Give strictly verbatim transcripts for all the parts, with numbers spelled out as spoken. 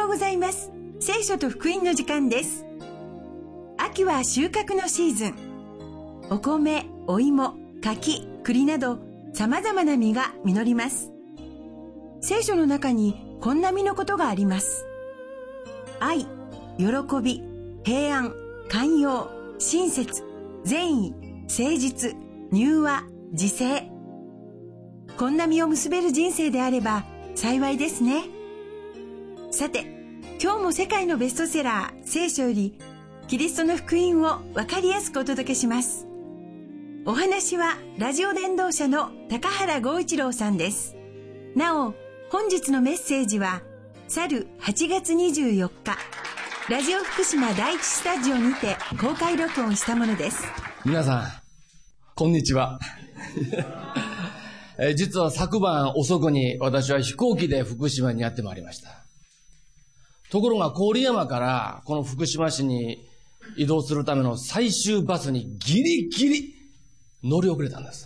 ようございます。聖書と福音の時間です。秋は収穫のシーズン。お米、お芋、柿、栗など様々な実が実ります。聖書の中にこんな実のことがあります。愛、喜び、平安、寛容、親切、善意、誠実、柔和、自制。こんな実を結べる人生であれば幸いですね。さて、今日も世界のベストセラー聖書よりキリストの福音をわかりやすくお届けします。お話はラジオ伝道者の高原剛一郎さんです。なお、本日のメッセージは去るはちがつにじゅうよっか、ラジオ福島第一スタジオにて公開録音したものです。 皆さん、こんにちは。え実は昨晩遅くに私は飛行機で福島にやってまいりました。ところが郡山からこの福島市に移動するための最終バスにギリギリ乗り遅れたんです。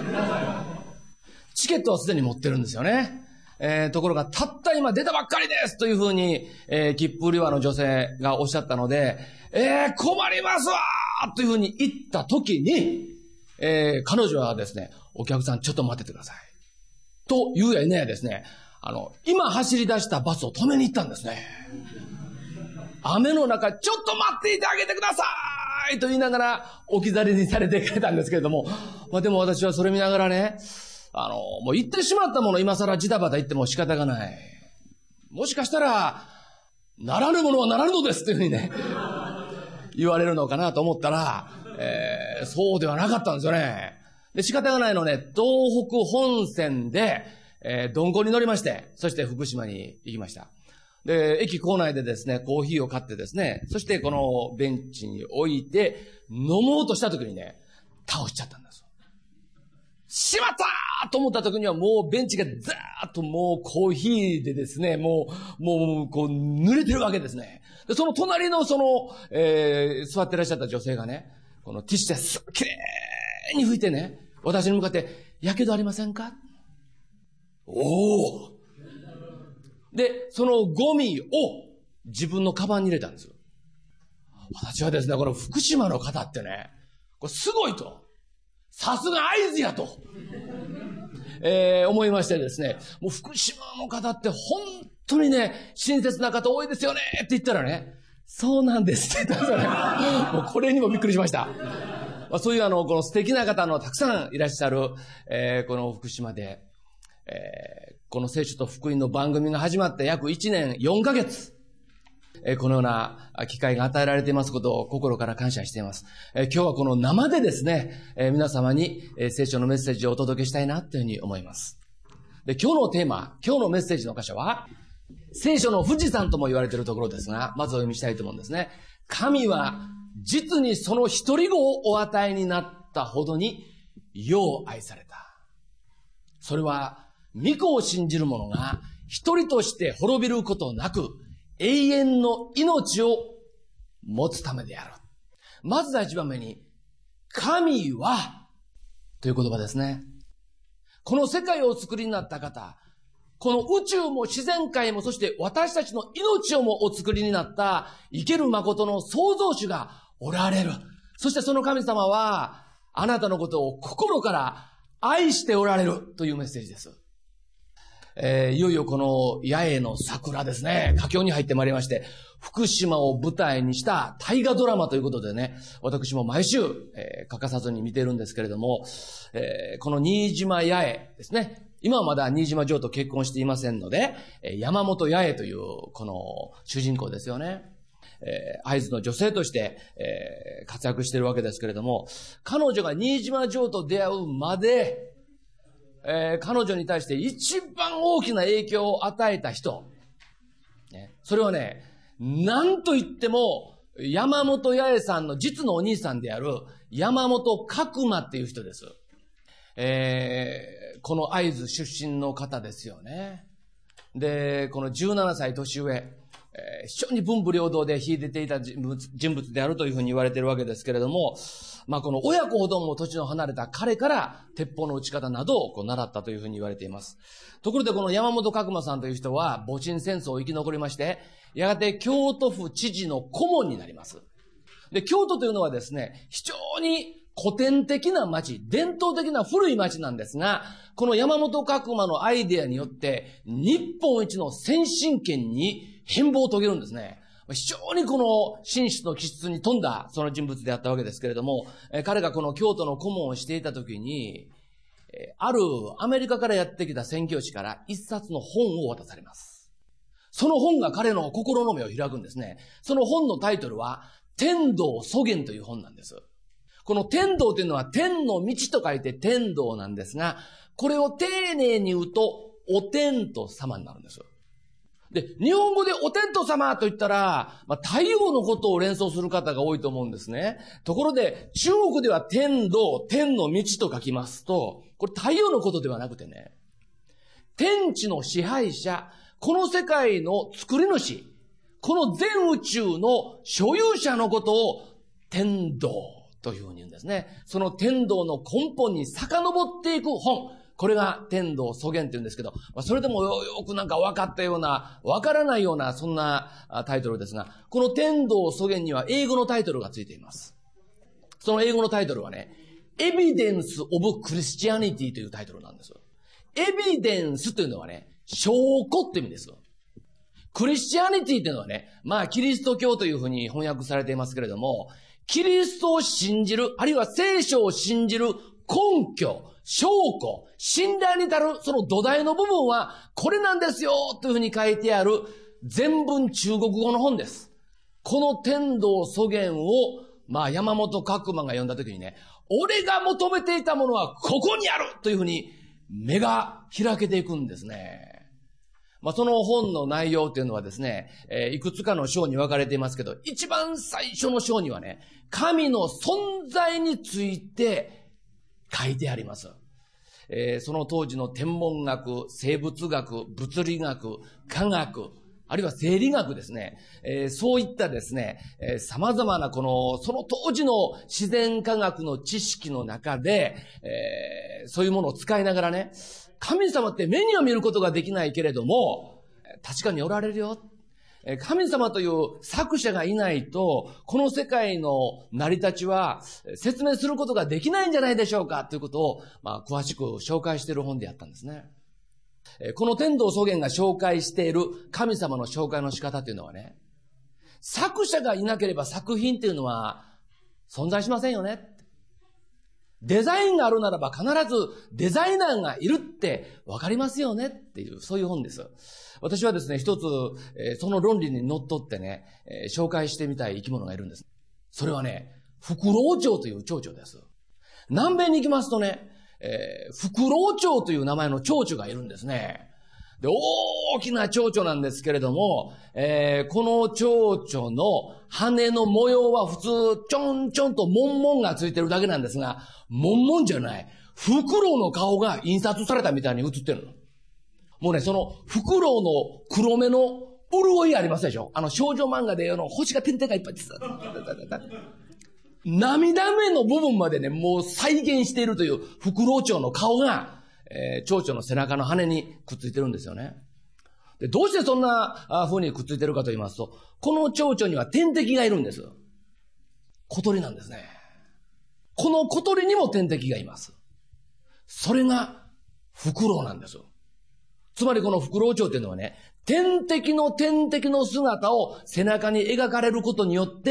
チケットはすでに持ってるんですよね。えー、ところがたった今出たばっかりですというふうに、えー、切符売り場の女性がおっしゃったので、えー、困りますわーというふうに言った時に、えー、彼女はですね、お客さんちょっと待っててください。と言うやいねやですね、あの、今走り出したバスを止めに行ったんですね。雨の中、ちょっと待っていてあげてくださいと言いながら置き去りにされてくれたんですけれども、まあでも私はそれ見ながらね、あの、もう言ってしまったもの今更ジタバタ言っても仕方がない。もしかしたら、ならぬものはならぬのですっていうふうにね、言われるのかなと思ったら、えー、そうではなかったんですよね。で、仕方がないのね、東北本線で、えー、鈍行に乗りまして、そして福島に行きました。で、駅構内でですね、コーヒーを買ってですね、そしてこのベンチに置いて、飲もうとした時にね、倒しちゃったんです。しまったーと思った時にはもうベンチがザーッともうコーヒーでですね、もう、もう、こう、濡れてるわけですね。で、その隣のその、えー、座ってらっしゃった女性がね、このティッシュですきれいに拭いてね、私に向かって、やけどありませんか？おー！で、そのゴミを自分のカバンに入れたんですよ。私はですね、この福島の方ってね、これすごいと。さすが会津やと。えー、思いましてですね、もう福島の方って本当にね、親切な方多いですよねって言ったらね、そうなんですって言ったんですよね。もうこれにもびっくりしました。まあ、そういうあの、この素敵な方のたくさんいらっしゃる、えー、この福島で、えー、この聖書と福音の番組が始まって約いちねんよんかげつ、えー、このような機会が与えられていますことを心から感謝しています。えー、今日はこの生でですね、えー、皆様に、えー、聖書のメッセージをお届けしたいなというふうに思います。で、今日のテーマ、今日のメッセージの箇所は、聖書の富士山とも言われているところですが、まずお読みしたいと思うんですね。神は実にその一人子をお与えになったほどに世を愛された。それは御子を信じる者が一人として滅びることなく永遠の命を持つためである。まず第一番目に、神はという言葉ですね。この世界をお作りになった方、この宇宙も自然界もそして私たちの命をもお作りになった生ける誠の創造主がおられる。そしてその神様はあなたのことを心から愛しておられるというメッセージです。えー、いよいよこの八重の桜ですね、佳境に入ってまいりまして、福島を舞台にした大河ドラマということでね、私も毎週、えー、欠かさずに見てるんですけれども、えー、この新島八重ですね、今はまだ新島城と結婚していませんので、山本八重というこの主人公ですよね。えー、会津の女性として、えー、活躍しているわけですけれども、彼女が新島城と出会うまで、えー、彼女に対して一番大きな影響を与えた人、ね、それはね、なんと言っても山本八重さんの実のお兄さんである山本角馬っていう人です。えー、この会津出身の方ですよね。で、このじゅうななさい年上、 えー、非常に文武両道で秀でていた人物、人物であるというふうに言われているわけですけれども、まあこの親子ほども年の離れた彼から鉄砲の撃ち方などをこう習ったというふうに言われています。ところでこの山本角馬さんという人は戊辰戦争を生き残りまして、やがて京都府知事の顧問になります。で、京都というのはですね、非常に古典的な町、伝統的な古い町なんですが、この山本角馬のアイデアによって、日本一の先進権に変貌を遂げるんですね。非常にこの紳士の気質に富んだその人物であったわけですけれども、彼がこの京都の顧問をしていた時に、あるアメリカからやってきた宣教師から一冊の本を渡されます。その本が彼の心の目を開くんですね。その本のタイトルは、天道祖源という本なんです。この天道というのは天の道と書いて天道なんですが、これを丁寧に言うと、お天道様になるんです。で、日本語でお天道様と言ったら、まあ、太陽のことを連想する方が多いと思うんですね。ところで、中国では天道、天の道と書きますと、これ太陽のことではなくてね、天地の支配者、この世界の作り主、この全宇宙の所有者のことを天道というふうに言うんですね。その天道の根本に遡っていく本。これが天道祖源って言うんですけど、それでもよくなんか分かったような、分からないような、そんなタイトルですが、この天道祖源には英語のタイトルがついています。その英語のタイトルはね、Evidence of Christianity というタイトルなんです。エビデンスというのはね、証拠って意味です。クリスチャニティというのはね、まあキリスト教というふうに翻訳されていますけれども、キリストを信じる、あるいは聖書を信じる根拠、証拠、信頼に至るその土台の部分はこれなんですよというふうに書いてある全文中国語の本です。この天道祖源を、まあ山本角馬が読んだ時にね、俺が求めていたものはここにあるというふうに目が開けていくんですね。まあ、その本の内容というのはですね、えー、いくつかの章に分かれていますけど、一番最初の章にはね、神の存在について書いてあります。えー、その当時の天文学、生物学、物理学、科学、あるいは生理学ですね。えー、そういったですね、えー、様々なこの、その当時の自然科学の知識の中で、えー、そういうものを使いながらね、神様って目には見ることができないけれども、確かにおられるよ。神様という作者がいないと、この世界の成り立ちは説明することができないんじゃないでしょうかということを、まあ、詳しく紹介している本であったんですね。この天道祖源が紹介している神様の紹介の仕方というのはね、作者がいなければ作品というのは存在しませんよね。デザインがあるならば必ずデザイナーがいるって分かりますよねっていう、そういう本です。私はですね、一つ、えー、その論理にのっとってね、えー、紹介してみたい生き物がいるんです。それはね、フクロウチョウという蝶々です。南米に行きますとね、えー、フクロウチョウという名前の蝶々がいるんですね。で、大きな蝶々なんですけれども、えー、この蝶々の羽の模様は普通、ちょんちょんとモンモンがついてるだけなんですが、モンモンじゃない。フクロウの顔が印刷されたみたいに映ってるの。もうね、そのフクロウの黒目の潤いありますでしょ。あの少女漫画であの星が点々がいっぱいです。涙目の部分までね、もう再現しているというフクロウチョウの顔が、えー、蝶々の背中の羽にくっついてるんですよね。で、どうしてそんな風にくっついてるかと言いますと、この蝶々には天敵がいるんです。小鳥なんですね。この小鳥にも天敵がいます。それがフクロウなんです。つまりこのフクロウチョウというのはね、天敵の天敵の姿を背中に描かれることによって、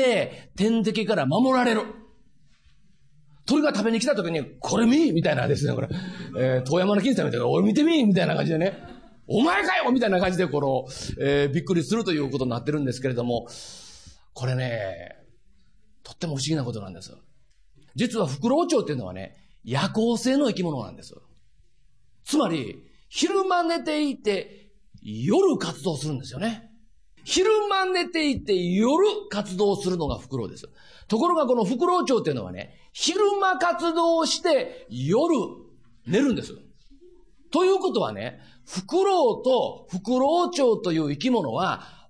天敵から守られる。鳥が食べに来た時に、これ見みたいなですね、これ。えー、遠山の金さんみたいな、おい見てみみたいな感じでね、お前かよみたいな感じで、この、えー、びっくりするということになってるんですけれども、これね、とっても不思議なことなんです。実はフクロウチョウっていうのはね、夜行性の生き物なんです。つまり、昼間寝ていて、夜活動するんですよね。昼間寝ていて、夜活動するのがフクロウです。ところがこのフクロウチョウっていうのはね、昼間活動して、夜寝るんです。ということはね、フクロウとフクロウチョウという生き物は、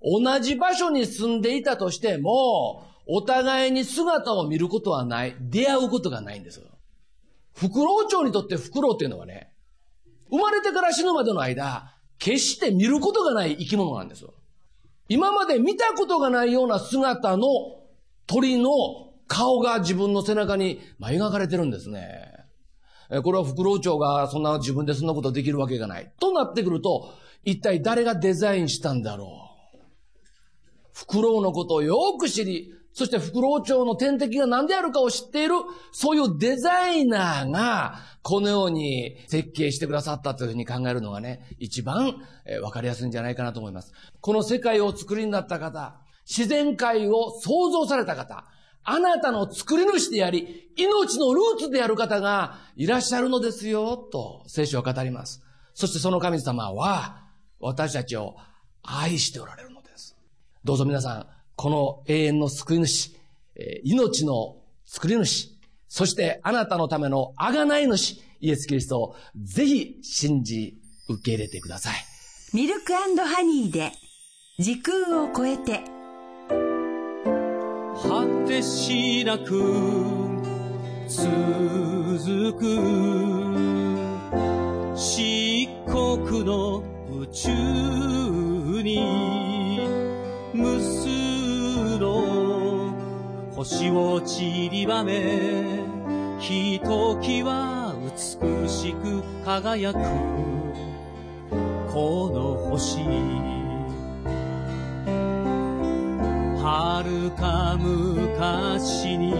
同じ場所に住んでいたとしても、お互いに姿を見ることはない。出会うことがないんです。フクロウチョウにとってフクロウっていうのはね、生まれてから死ぬまでの間、決して見ることがない生き物なんですよ。今まで見たことがないような姿の鳥の顔が自分の背中に描かれてるんですね。これはフクロウチョウがそんな自分でそんなことできるわけがない。となってくると、一体誰がデザインしたんだろう。フクロウのことをよく知り、そしてフクロウチョウの天敵が何であるかを知っている、そういうデザイナーが、このように設計してくださったというふうに考えるのがね、一番わかりやすいんじゃないかなと思います。この世界を作りになった方、自然界を創造された方、あなたの作り主であり、命のルーツである方がいらっしゃるのですよ、と聖書は語ります。そしてその神様は、私たちを愛しておられるのです。どうぞ皆さん、この永遠の救い主、命の作り主、そしてあなたのための贖い主、イエス・キリストをぜひ信じ受け入れてください。 ミルク&ハニーで時空を超えて。 果てしなく続く漆黒の宇宙に無数の星を散りばめ、ひときわ美しく輝くこの星、遥か昔に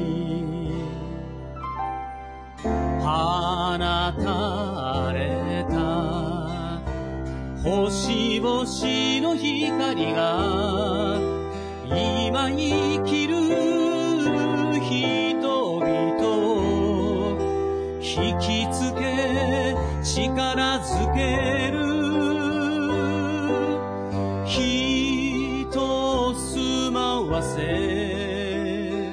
放たれた星々の光が今生きる人々を引きつけ力づける、人を住まわせ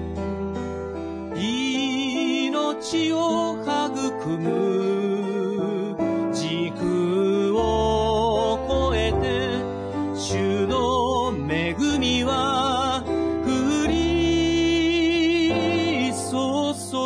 命を育む時空を超えて主の恵みは降り注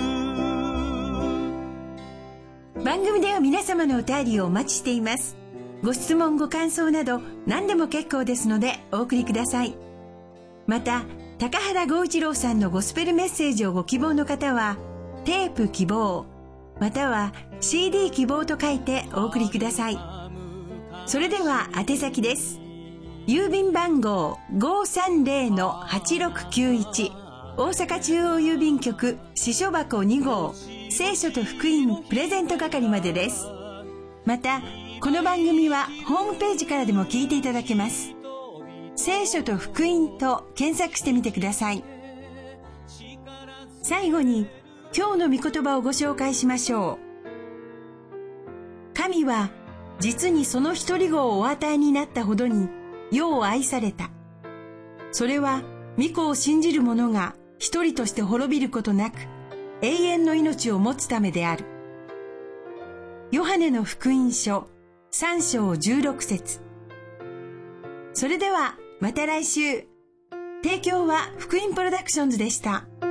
ぐ。 番組では皆様のお便りをお待ちしています。ご質問ご感想など何でも結構ですのでお送りください。また高原剛一郎さんのゴスペルメッセージをご希望の方はテープ希望または シーディー 希望と書いてお送りください。それでは宛先です。郵便番号 ごーさんぜろのはちろくきゅういち 大阪中央郵便局支所箱に号聖書と福音プレゼント係までです。またこの番組はホームページからでも聞いていただけます。聖書と福音と検索してみてください。最後に今日の御言葉をご紹介しましょう。神は実にその一人子をお与えになったほどに世を愛された。それは御子を信じる者が一人として滅びることなく永遠の命を持つためである。ヨハネの福音書さん章じゅうろく節。それではまた来週。提供は福音プロダクションズでした。